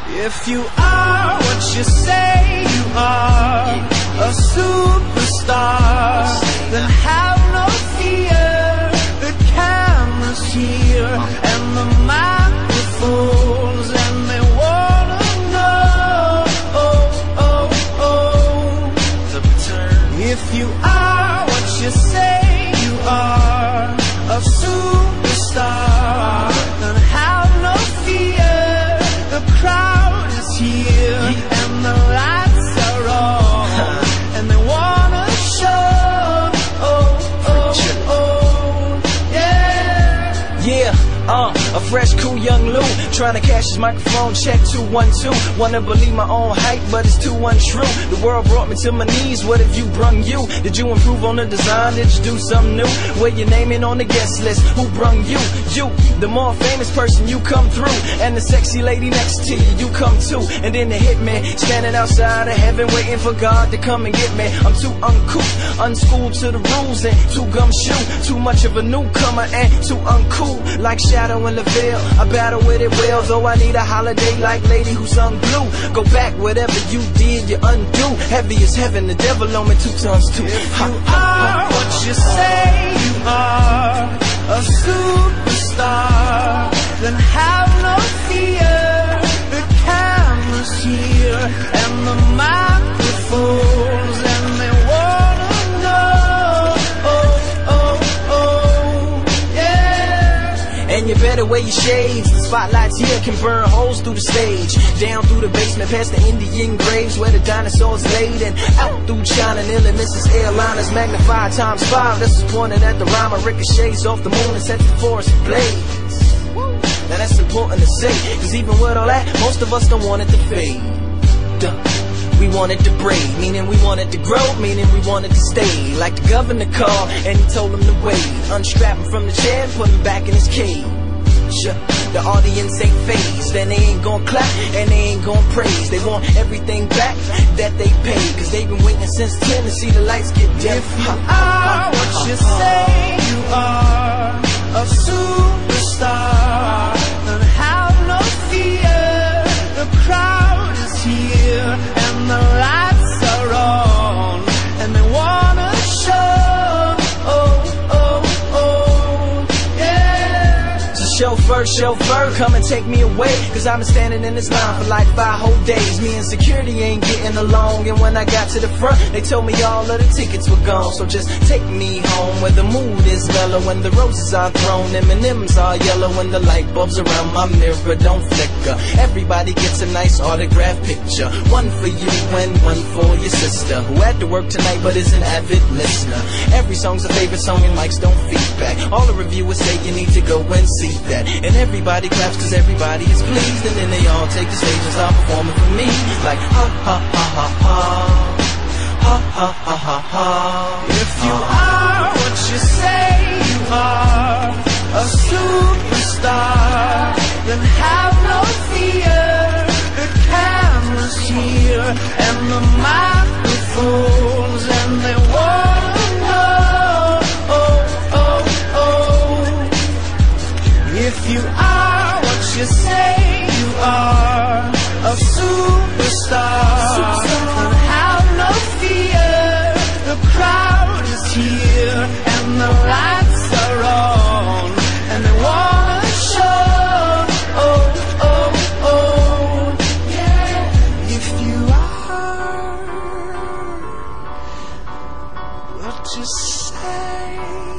If you are what you say you are, a superstar, then have no fear. The camera's here and the microphones, and they wanna know, the turn. If you are what you say you are, a superstar, then have no fear. The crowd is here and the lights are on, and they wanna show, yeah. A fresh, cool young Lou, trying to cash his microphone check 212. Wanna believe my own hype, but it's too untrue. The world brought me to my knees, what have you brung you? Did you improve on the design, did you do something new? Where your name in on the guest list, who brung you? You, the more famous person, you come through. And the sexy lady next to you, you come too. And then the hitman, standing outside of heaven, waiting for God to come and get me. I'm too uncouth, unschooled to the rules, and too gumshoe. Too much of a newcomer and too uncool, like shadow in the veil. I battle with it well, though I need a holiday like lady who sung blue. Go back, whatever you did, you undo. Heavy as heaven, the devil on me 2 tons too. If you are what you say you are, a superstar, then have no fear. The camera's here and the microphones, and they wanna know, yeah. And you better wear your shades. The spotlights here can burn holes through the stage, down through the basement, past the Indian graves where the dinosaurs laid, and out through China, nearly misses airliners, magnified ×5. This is pointed at the rhyme, ricochets off the moon and sets the forest ablaze. Now that's important to say, cause even with all that, most of us don't want it to fade. We want it to break, meaning we want it to grow, meaning we want it to stay. Like the governor called and he told him to wait. Unstrap him from the chair and put him back in his cage. The audience ain't phased, and they ain't gon' clap, and they ain't gon' praise. They want everything back that they paid, cause they've been waiting since 10 to see the lights get dim. If you are what you say you are, a superstar, then have no fear. The crowd is here and the lights are on, and they wanna show, yeah. So chauffeur, come and take me away, cause I've been standing in this line for like 5 whole days. Me and security ain't getting along, and when I got to the front, they told me all of the tickets were gone. So just take me home where the mood is mellow, when the roses are thrown, M&M's are yellow, when the light bulbs around my mirror don't flicker. Everybody gets a nice autograph picture, one for you and one for your sister, who had to work tonight but is an avid listener. Every song's a favorite song and mics don't feedback. All the reviewers say you need to go and see that. And everybody claps cause everybody is pleased, and then they all take the stage and start performing for me. Like ha ha ha ha ha, ha ha ha ha ha. If you are what you say you are, a superstar, then have no fear. The camera's here and the microphones, and they wanna know, if you are what you say you are, a superstar, then have no fear. The crowd is here and the lights are on, and they wanna show, yeah. If you are what you say